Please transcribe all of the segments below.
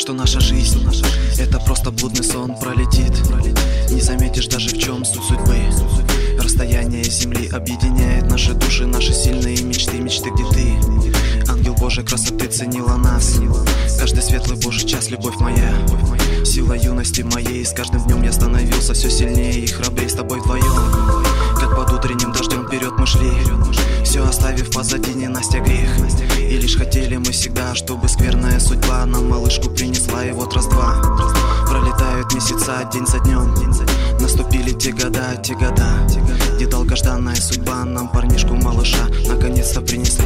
что наша жизнь — это просто блудный сон пролетит. Не заметишь даже, в чем суть судьбы. Расстояние земли объединяет наши души, наши сильные мечты, мечты, где ты. Ангел Божий красоты ценила нас. Каждый светлый Божий час, любовь моя. Сила юности моей, с каждым днем я становился все сильнее и храбрее с тобой вдвоем. Как под утренним дождем вперед мы шли, все оставив позади ненастья грех. И лишь хотели мы всегда, чтобы скверная судьба нам малышку принесла. И вот раз-два пролетают месяца день за днем. Наступили те года, где долгожданная судьба нам парнишку малыша наконец-то принесла.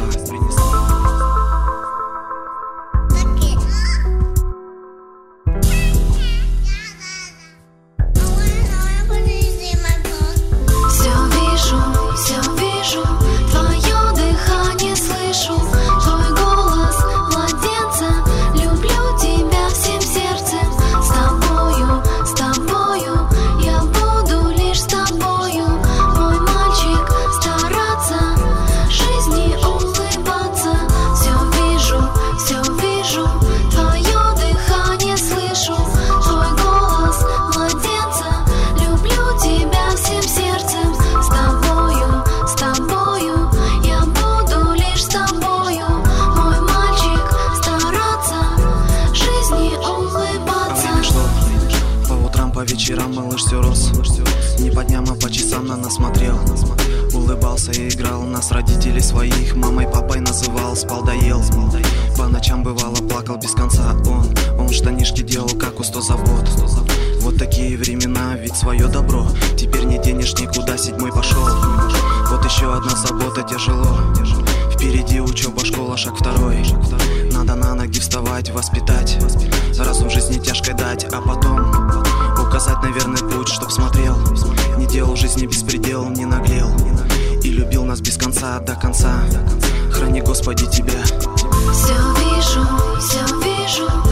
По вечерам малыш все рос, не по дням, а по часам на нас смотрел. Улыбался и играл нас родителей своих, мамой, папой называл, спал, доел. По ночам бывало плакал без конца он штанишки делал, как у 100 забот. Вот такие времена, ведь свое добро теперь не денешь никуда, 7-й пошел. Вот еще одна забота, тяжело. Впереди учеба, школа, шаг второй. Надо на ноги вставать, воспитать, разум жизни тяжкой дать, а потом указать на верный путь, чтоб смотрел, не делал жизни беспредел, не наглел и любил нас без конца до конца. Храни, Господи, тебя. Все вижу,